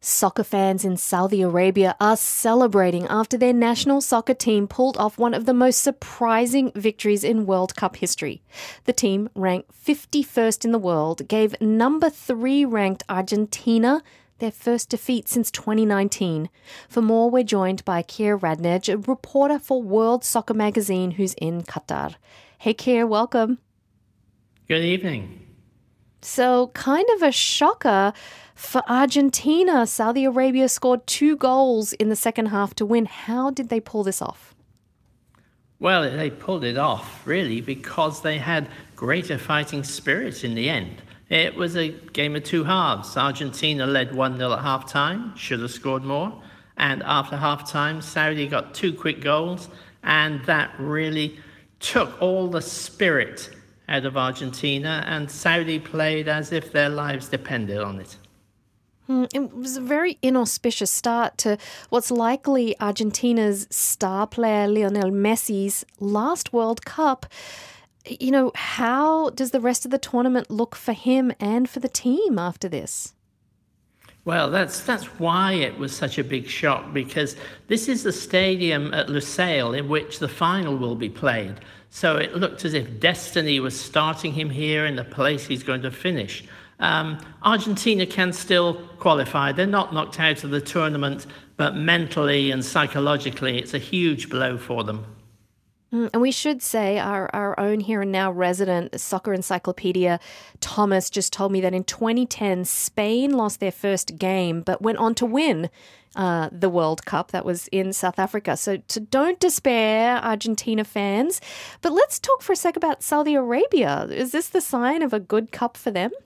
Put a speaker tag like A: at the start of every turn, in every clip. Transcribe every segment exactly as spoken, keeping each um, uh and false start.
A: Soccer fans in Saudi Arabia are celebrating after their national soccer team pulled off one of the most surprising victories in World Cup history. The team, ranked fifty-first in the world, gave number three ranked Argentina their first defeat since twenty nineteen. For more, we're joined by Keir Radneg, a reporter for World Soccer magazine who's in Qatar. Hey Keir, welcome.
B: Good evening.
A: So, kind of a shocker for Argentina. Saudi Arabia scored two goals in the second half to win. How did they pull this off?
B: Well, they pulled it off, really, because they had greater fighting spirit in the end. It was a game of two halves. Argentina led one nil at half-time, should have scored more. And after half-time, Saudi got two quick goals, and that really took all the spirit out of Argentina, and Saudi played as if their lives depended on it.
A: Hmm, it was a very inauspicious start to what's likely Argentina's star player Lionel Messi's last World Cup. You know, how does the rest of the tournament look for him and for the team after this?
B: Well, that's that's why it was such a big shock, because this is the stadium at Lusail in which the final will be played. So it looked as if destiny was starting him here in the place he's going to finish. Um, Argentina can still qualify. They're not knocked out of the tournament, but mentally and psychologically, it's a huge blow for them.
A: Mm, and we should say our, our own Here and Now resident soccer encyclopedia, Thomas, just told me that in twenty ten, Spain lost their first game, but went on to win uh, the World Cup. That was in South Africa. So, so don't despair, Argentina fans. But let's talk for a sec about Saudi Arabia. Is this the sign of a good cup for them?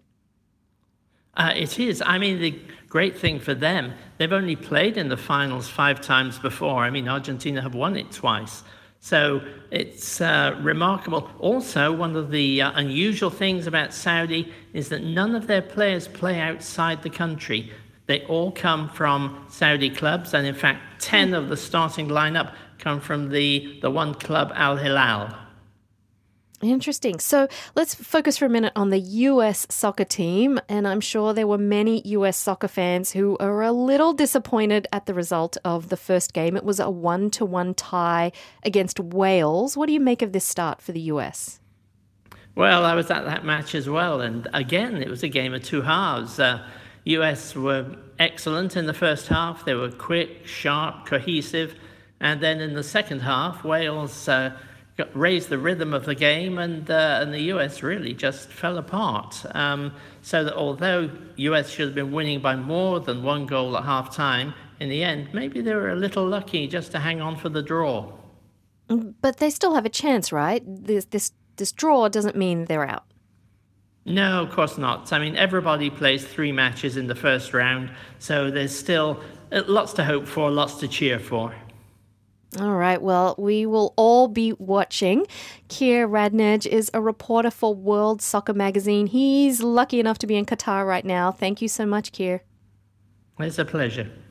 B: Uh, it is. I mean, the great thing for them, they've only played in the finals five times before. I mean, Argentina have won it twice. So it's uh, remarkable. Also, one of the uh, unusual things about Saudi is that none of their players play outside the country. They all come from Saudi clubs, and in fact, ten of the starting lineup come from the, the one club, Al Hilal.
A: Interesting. So let's focus for a minute on the U S soccer team. And I'm sure there were many U S soccer fans who are a little disappointed at the result of the first game. It was a one-to-one tie against Wales. What do you make of this start for the U S?
B: Well, I was at that match as well. And again, it was a game of two halves. Uh, U S were excellent in the first half. They were quick, sharp, cohesive. And then in the second half, Wales Uh, raised the rhythm of the game, and uh, and the U S really just fell apart. Um, so that although U S should have been winning by more than one goal at half time, in the end, maybe they were a little lucky just to hang on for the draw.
A: But they still have a chance, right? This this this draw doesn't mean they're out.
B: No, of course not. I mean, everybody plays three matches in the first round, so there's still lots to hope for, lots to cheer for.
A: All right, well, we will all be watching. Keir Radneg is a reporter for World Soccer magazine. He's lucky enough to be in Qatar right now. Thank you so much, Keir.
B: It's a pleasure.